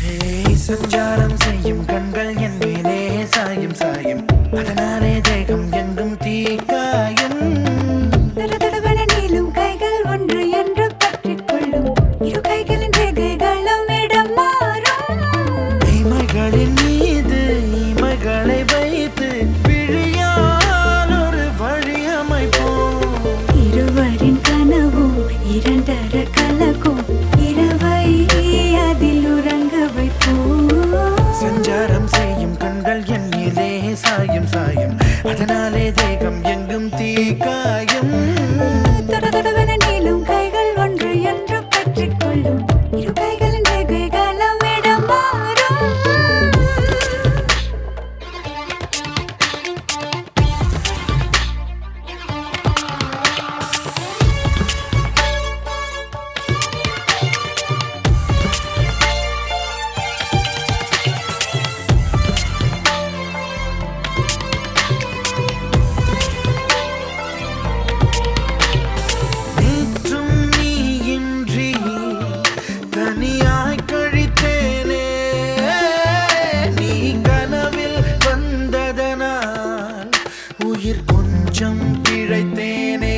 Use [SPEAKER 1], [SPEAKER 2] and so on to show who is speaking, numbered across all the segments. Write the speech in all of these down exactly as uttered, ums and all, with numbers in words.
[SPEAKER 1] சஞ்சாரம் செய்யும் கண்கள் என் மேலே சாயும் சாயும் அதனாலே தேகம் எங்கும் தீக்காயும்
[SPEAKER 2] தடதடவென நீளும் கைகள் ஒன்று என்று பற்றிக் கொள்ளும் இரு கைகளின் ரேகைகளும் இடம் மாறும்
[SPEAKER 1] இமைகளின் மீது இமைகளை வைத்து விழியால் ஒரு வழி அமைப்போம்
[SPEAKER 2] இருவரின் கனவும் இரண்டர கலக்கும் இரவை அதில் உறங்க வைப்போம்
[SPEAKER 1] சஞ்சாரம் செய்யும் கண்கள் என் மேலே சாயும் சாயும் அதனாலே தேகம் எங்கும் தீக்காயும்
[SPEAKER 2] தடதடவென நீளும் கைகள் ஒன்று என்று பற்றிக் கொள்ளும் இரு கைகளின் ரேகைகளும் இடம் மாறும்
[SPEAKER 1] நேற்றும் நீ இன்றி தனியாய் கழித்தேனே நீ கனவில் வந்ததனால் உயிர் கொஞ்சம் பிழைத்தேனே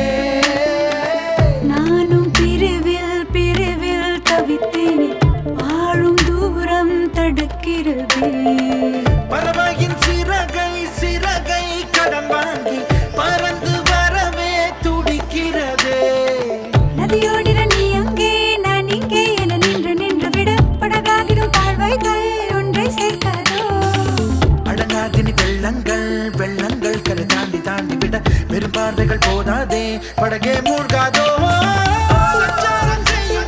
[SPEAKER 2] நானும் பிரிவில் பிரிவில் தவித்தேனே வாழும் தூரம் தடுக்கிறது
[SPEAKER 1] பறவையின் சிறகை சிறகை கடன் வாங்கி பறந்து வரவே துடிக்கிறதே
[SPEAKER 2] நதியோடிட நீ அங்கே நான் இங்கே என நின்று நின்று விட படகாகிடும் பார்வைகள் ஒன்றை சேர்க்காதோ
[SPEAKER 1] அடங்காதினி வெள்ளங்கள் வெள்ளங்கள் கரை தாண்டி தாண்டி விட வெறும் பார்வைகள் போதாதே படகே மூழ்காதோ சஞ்சாரம் செய்யும்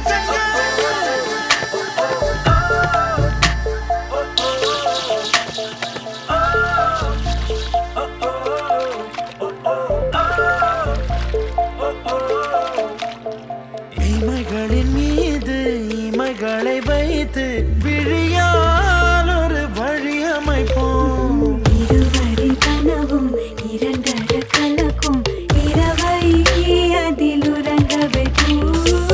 [SPEAKER 1] இமைகளின் மீது இமைகளை வைத்து விழியால் ஒரு வழி அமைப்போம்
[SPEAKER 2] இருவரின் கனவும் இரண்டர கலக்கும் இரவை அதில் உறங்க வைப்போம்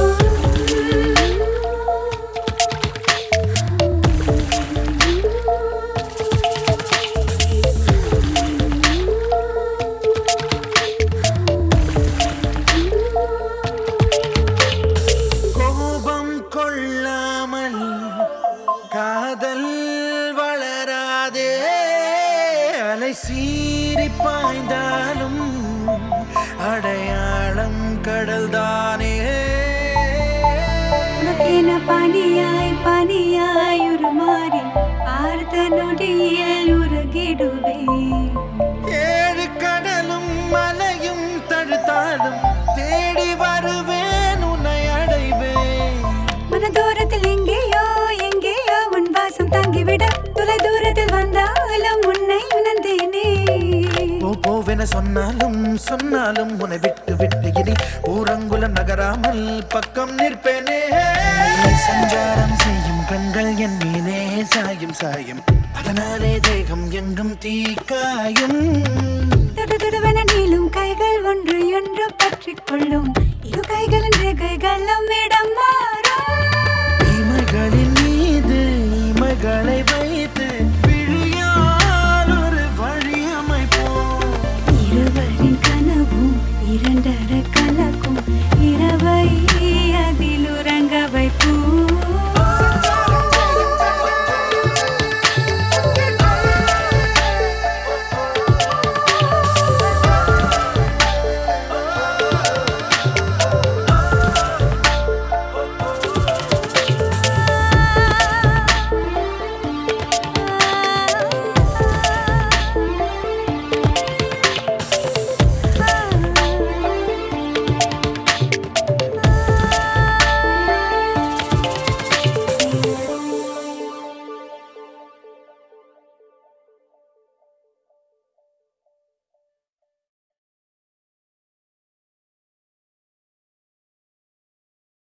[SPEAKER 1] கோபம் கொள்ளாமல் காதல் வளராதே அலை சீறி பாய்ந்தாலும் அடையாளம் கடல்தானே
[SPEAKER 2] உனக்கென பனியாய் பனியாய் உருமாறி பார்த்த நொடியில் உருகிடுவேன்
[SPEAKER 1] ஏழு கடலும் மலையும் தடுத்தாலும் தேடி வருவேன் உன்னை அடைவேன்
[SPEAKER 2] மன தூரத்தில் எங்கேயோ எங்கேயோ உன் வாசம் தங்கிவிட தொலை தூரத்தில் வந்தாலும் உன்னை உணர்ந்தேனே
[SPEAKER 1] போ போவென சொன்னாலும் சொன்னாலும் உன்னை விட்டு விட்டு இனி ஊரங்குலம் நகராமல் பக்கம் நிற்பேனே சஞ்சாரம் செய்யும் கண்கள் என் மீனே சாயும் சாயும் அதனாலே தேகம் எங்கும் தீக்காயும்
[SPEAKER 2] தடதடவென நீளும் கைகள் ஒன்று என்று பற்றிக் கொள்ளும் இரு கைகளின் ரேகைகளும் இடம் மாறும்
[SPEAKER 1] இமைகளின் மீது இமைகளை வை